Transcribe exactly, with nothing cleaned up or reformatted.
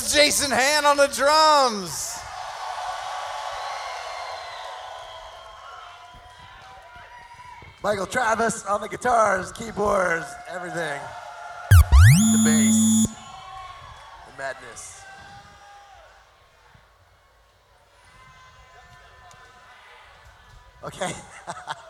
That's Jason Han on the drums. Michael Travis on the guitars, keyboards, everything. The bass, the madness. Okay.